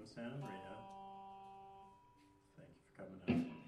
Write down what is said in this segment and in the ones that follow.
Santa Maria. Thank you for coming out.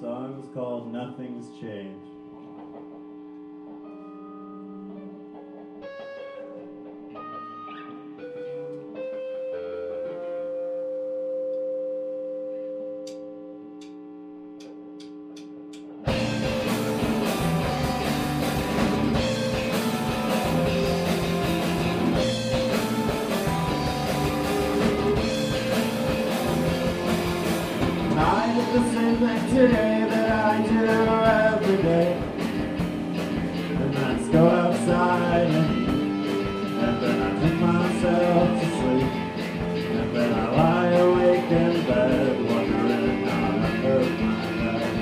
song's called Nothing's Changed. I did the same thing today that I do every day, and that's go outside and eat, and then I drink myself to sleep, and then I lie awake in bed wondering how I hurt my head.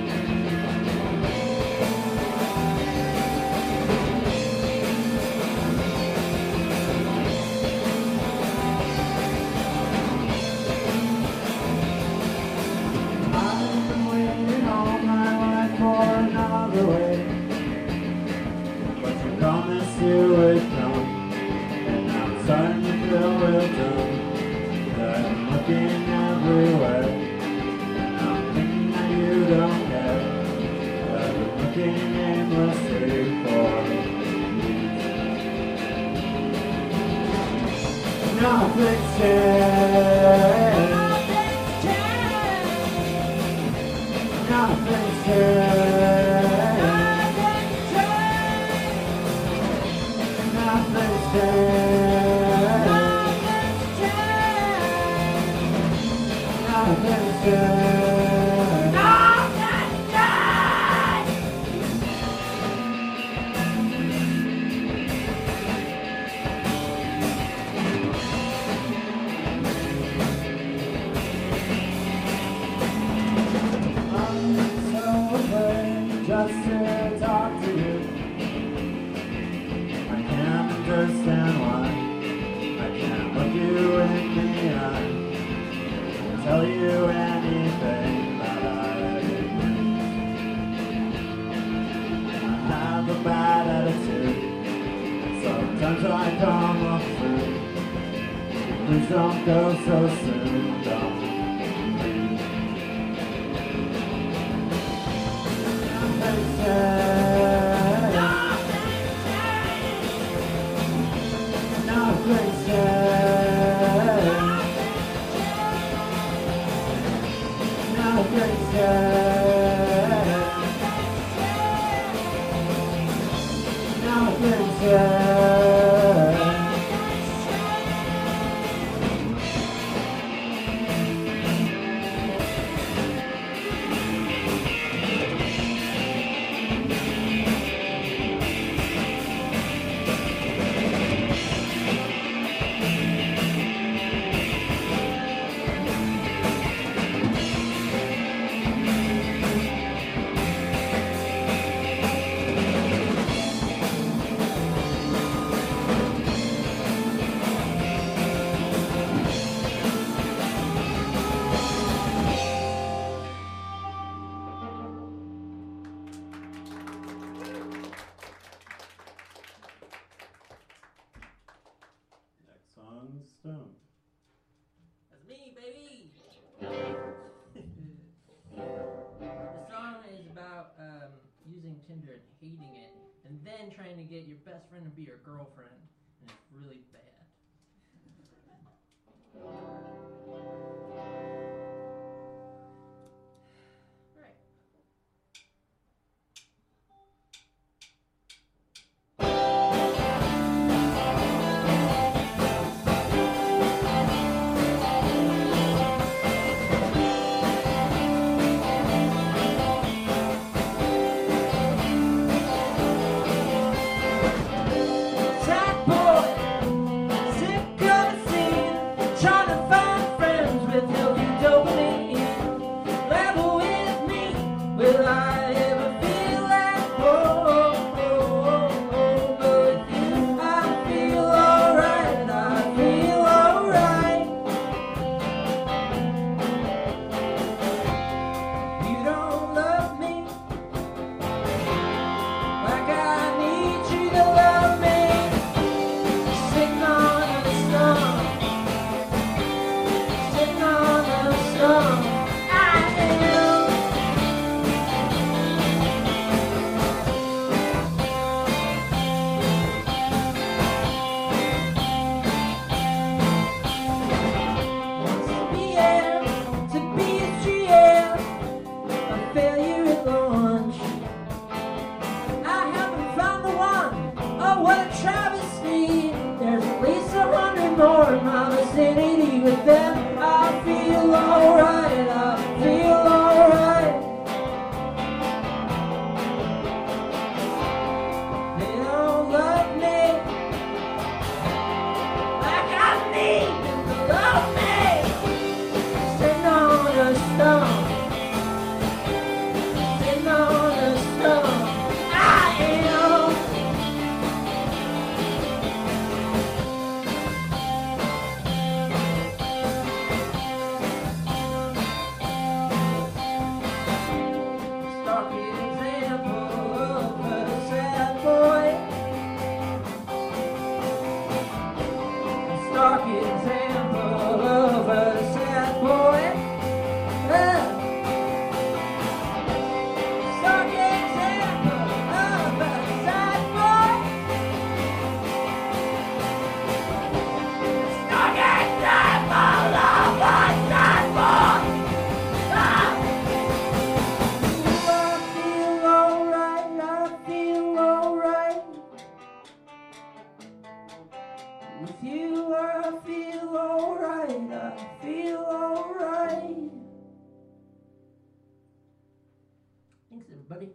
I've been waiting all my life for another way, but you promised you would come, and now I'm starting to feel real dumb. That I'm looking everywhere, and I'm thinking that you don't care. That I'm looking aimlessly for you. Nothing's changed. Nothing's changed. Nothing's changed. Nothing's changed. I'm so afraid just to talk to you. I can't understand why I can't look you in the eye and tell you anything that I think. I have a bad attitude, and sometimes I come off rude. Please don't go so soon, don't leave. Nothing's changed. Nothing's changed. Nothing's changed. Nothing's changed. Next song, Stone. That's me, baby! The song is about using Tinder and hating it, and then trying to get your best friend to be your girlfriend, and it's really bad. Right. Sad boy, sick of the scene, trying to find friends feel alright, I feel alright. They don't love me like I need them to love me. Sitting on a stone, sitting on a stone, I am. Stark example of a sad boy. Stark example of a sad boy. Stark example of a sad boy. Stark example of a sad boy. I feel alright, I feel alright. With you I feel alright, I feel alright. Thanks everybody.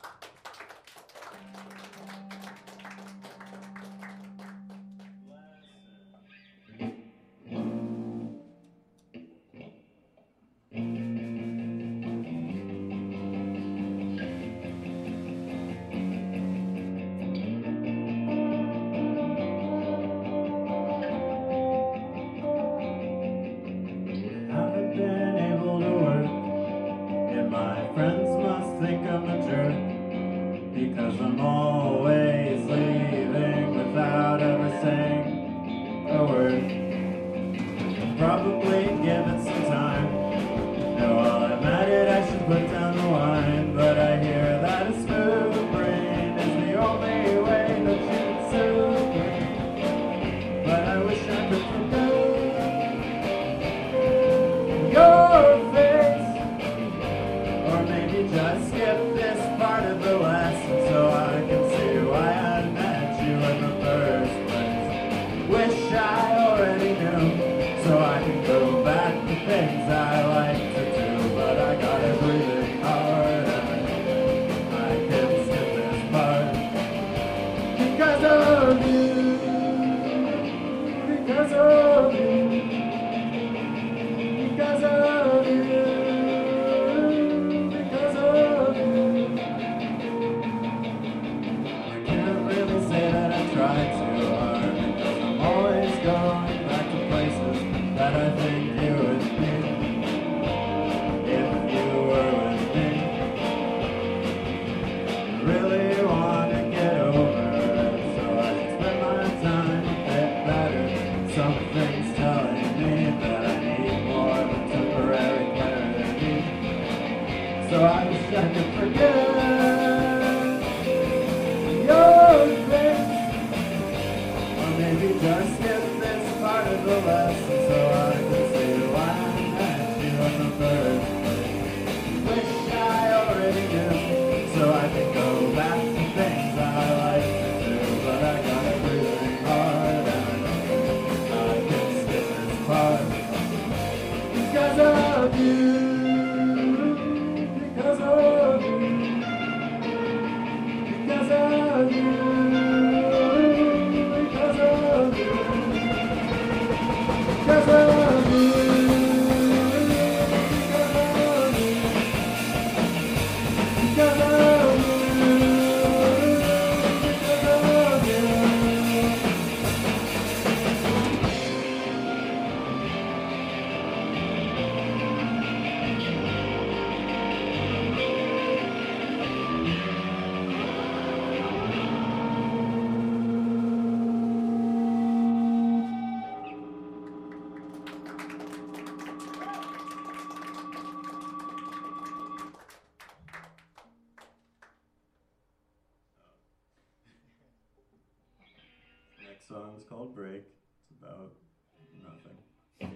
Haven't been able to work, and my friends must think I'm a jerk, because I'm always leaving without ever saying a word. Probably give it some time. Now while I'm at it, I should put down the wine, but I hear that a smooth brain is the only way that you can soothe me. But I wish I could forget your face, or maybe just skip this part of the lesson so I can see why I met you in the first place. Wish I already knew, so I can go back to things I like to do, but I got it breathing hard and I can skip this part because of you, because of you. Because of you, because of you. I can't really say that I tried too hard, because I'm always going back to places that I think you would be if you were with me. I really want to get over it, so I should spend my time a bit better. Something's telling me that I need more than temporary clarity. So I wish I could forget your face, or maybe just skip this part of the lesson so I can see why I met you in the first place. Wish I already knew, so I can go back to things I like to do, but I gotta breathe hard and I can skip this part because of you, because of you, because of you, because of you, because of you. Next song is called Break. It's about nothing.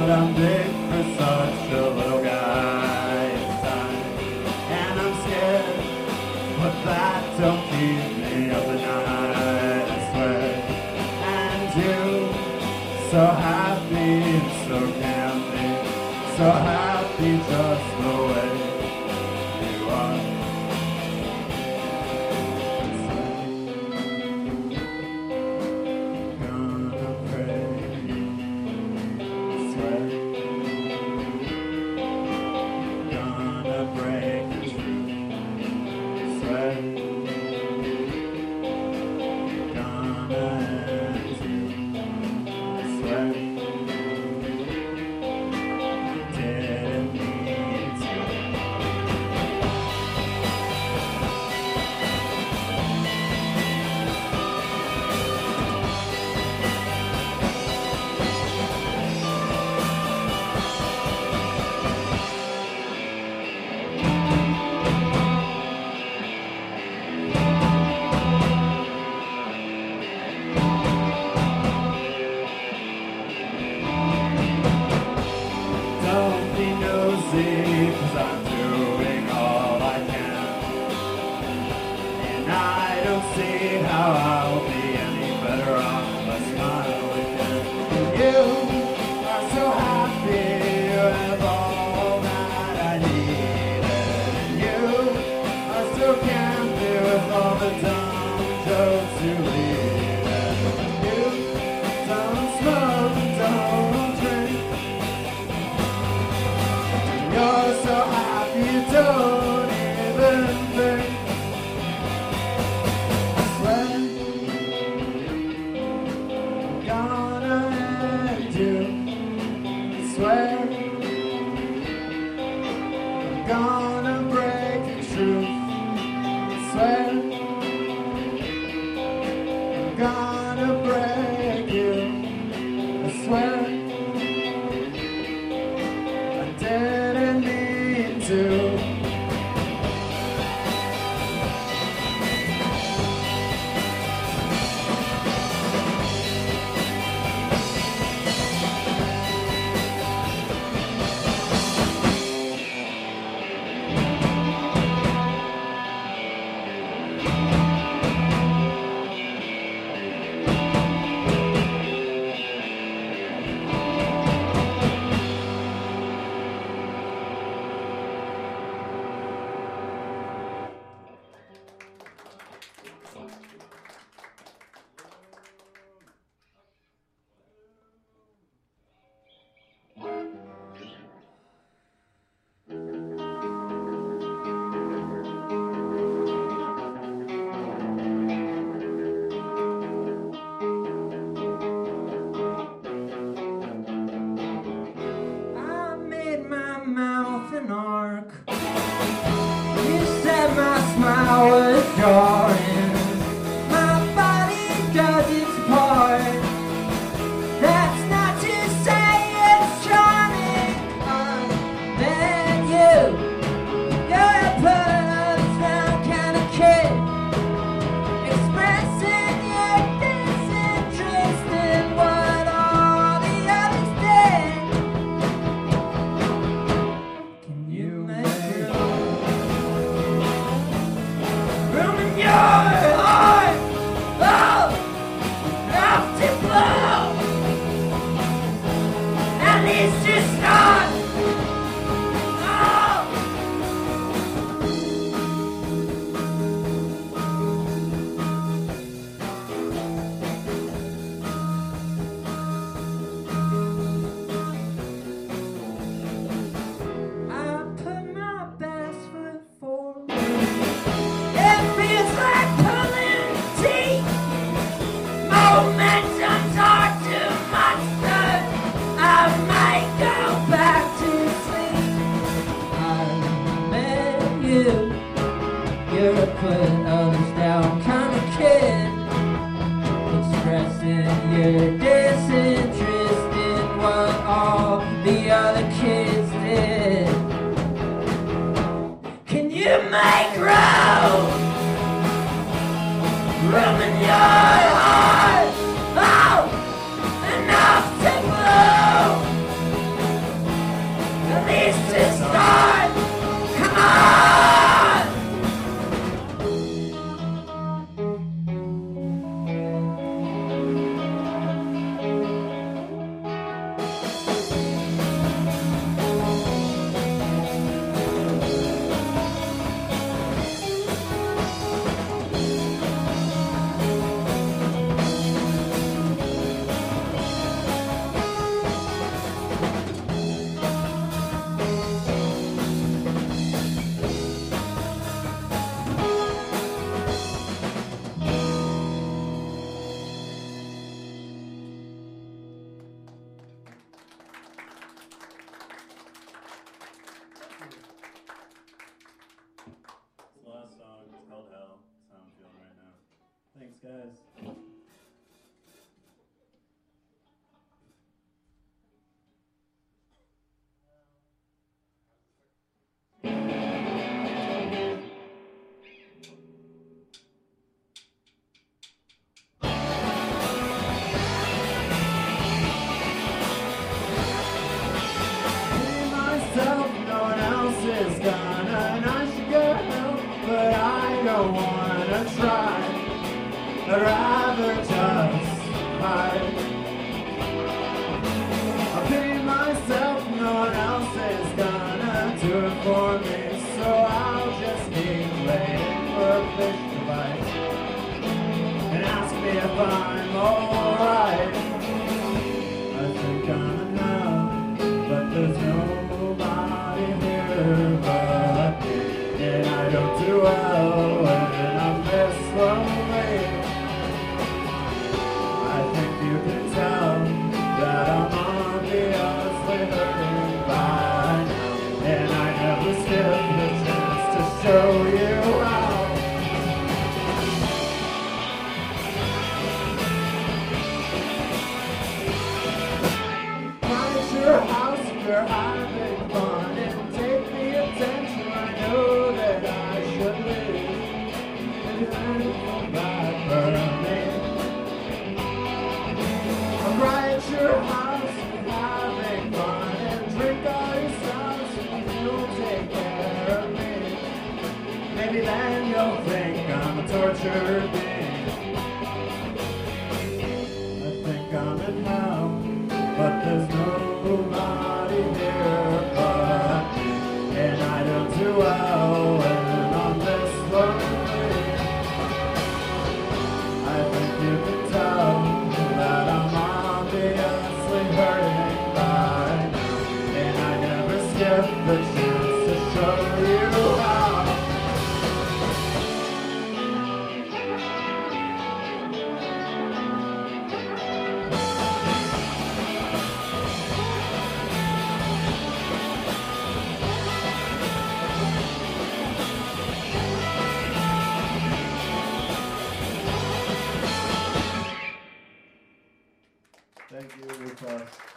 but I'm big for such a little guy inside. And I'm scared, but that don't keep me up at night, I swear. And you, so happy and so candy, so happy just the way you are. Gonna pray, swear. Gonna break the truth, swear. Gonna end you, I swear. Didn't need to. Don't be nosy, 'cause I'm doing all I can. And I don't see how I'll be any better off if I smile again. And you are so happy, you have all that I need. And you are so candy with all the dumb jokes you leave. And you don't smoke, don't drink. You're so happy you don't even think. I swear I'm gonna end you. I swear I'm gonna break the truth. I swear I'm gonna break you. I swear I didn't mean to. I made my mouth an arc. You said my smile was jarring. My body does its part. That's not to say it's charming. Then you're a put-down kind of kid, expressing your disinterest in what all the others did. Can you make room in your heart? Oh, enough to blow. At least you start. Oh. I put my best foot forward. It feels like pulling teeth. Momentum's hard to muster. I might go back to sleep. I met you. You're a put others down kind of kid, expressing your disinterest in what all the other kids did. Can you make room in your heart? Oh, enough to blow. does. No one else is gonna, and I should get help, but I don't wanna try. I'd rather just hide. I pity myself, no one else is gonna do it for me, so I'll just keep waiting for a fish to bite and ask me if I'm alright. I think I'm enough, but there's nobody here but me, and I don't do well when I'm this lonely. I think you can tell that I'm obviously hurting by now, and I never skip the chance to show you how. Find your house where I've been fun and take the attention I know that I should live. And you're thankful back for me. I'll cry at your house, having fun, and drink all your sauce, and you'll take care of me. Maybe then you'll think I'm a tortured being. I think I'm in hell, but there's nobody here but me, and I don't do well when I'm this lonely. I think you can tell that I'm obviously hurting by now, and I never skip the chance to show you how. Thank you, applause.